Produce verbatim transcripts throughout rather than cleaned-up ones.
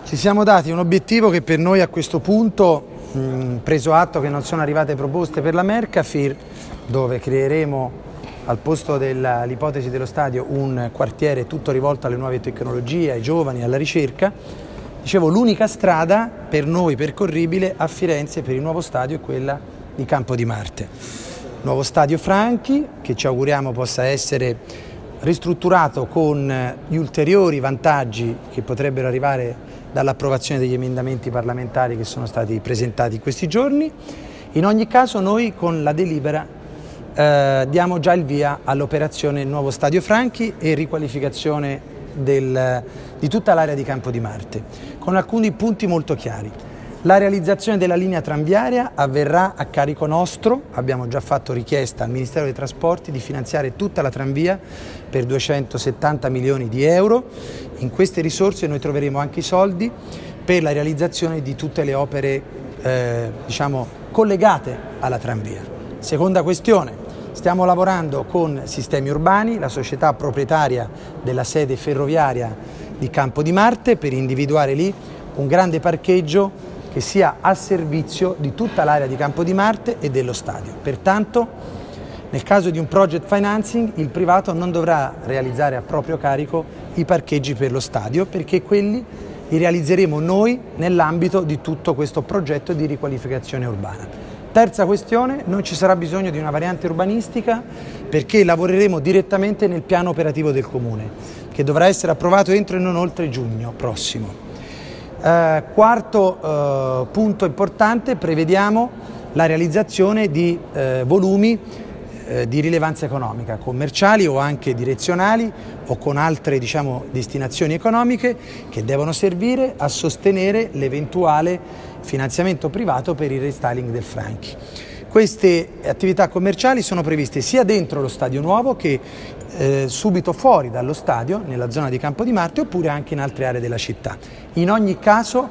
Ci siamo dati un obiettivo che per noi a questo punto, mh, preso atto che non sono arrivate proposte per la Mercafir, dove creeremo al posto dell'ipotesi dello stadio un quartiere tutto rivolto alle nuove tecnologie, ai giovani, alla ricerca, dicevo l'unica strada per noi percorribile a Firenze per il nuovo stadio è quella di Campo di Marte. Nuovo stadio Franchi che ci auguriamo possa essere ristrutturato con gli ulteriori vantaggi che potrebbero arrivare dall'approvazione degli emendamenti parlamentari che sono stati presentati in questi giorni. In ogni caso noi con la delibera eh, diamo già il via all'operazione Nuovo Stadio Franchi e riqualificazione del, di tutta l'area di Campo di Marte, con alcuni punti molto chiari. La realizzazione della linea tranviaria avverrà a carico nostro, abbiamo già fatto richiesta al Ministero dei Trasporti di finanziare tutta la tranvia per duecentosettanta milioni di euro. In queste risorse noi troveremo anche i soldi per la realizzazione di tutte le opere eh, diciamo, collegate alla tranvia. Seconda questione, stiamo lavorando con Sistemi Urbani, la società proprietaria della sede ferroviaria di Campo di Marte, per individuare lì un grande parcheggio che sia al servizio di tutta l'area di Campo di Marte e dello stadio. Pertanto, nel caso di un project financing, il privato non dovrà realizzare a proprio carico i parcheggi per lo stadio, perché quelli li realizzeremo noi nell'ambito di tutto questo progetto di riqualificazione urbana. Terza questione, non ci sarà bisogno di una variante urbanistica perché lavoreremo direttamente nel piano operativo del Comune, che dovrà essere approvato entro e non oltre giugno prossimo. Uh, quarto uh, punto importante, prevediamo la realizzazione di uh, volumi uh, di rilevanza economica, commerciali o anche direzionali o con altre diciamo, destinazioni economiche che devono servire a sostenere l'eventuale finanziamento privato per il restyling del Franchi. Queste attività commerciali sono previste sia dentro lo stadio nuovo che eh, subito fuori dallo stadio, nella zona di Campo di Marte, oppure anche in altre aree della città. In ogni caso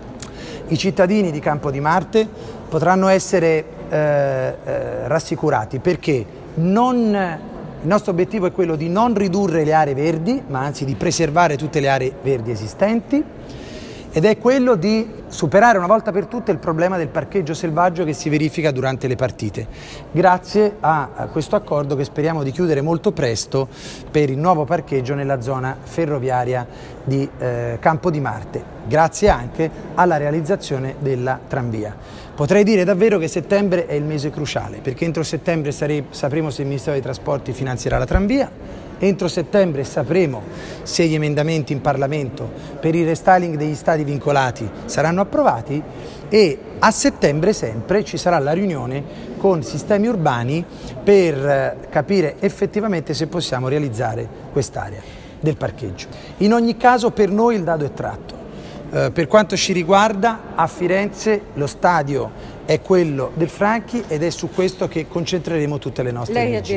i cittadini di Campo di Marte potranno essere eh, eh, rassicurati perché non, il nostro obiettivo è quello di non ridurre le aree verdi, ma anzi di preservare tutte le aree verdi esistenti, ed è quello di superare una volta per tutte il problema del parcheggio selvaggio che si verifica durante le partite, grazie a, a questo accordo che speriamo di chiudere molto presto per il nuovo parcheggio nella zona ferroviaria di eh, Campo di Marte, grazie anche alla realizzazione della tranvia. Potrei dire davvero che settembre è il mese cruciale, perché entro settembre sare- sapremo se il Ministero dei Trasporti finanzierà la tranvia. Entro settembre sapremo se gli emendamenti in Parlamento per il restyling degli stadi vincolati saranno approvati e a settembre sempre ci sarà la riunione con Sistemi Urbani per capire effettivamente se possiamo realizzare quest'area del parcheggio. In ogni caso per noi il dado è tratto. Eh, per quanto ci riguarda a Firenze lo stadio è quello del Franchi ed è su questo che concentreremo tutte le nostre energie.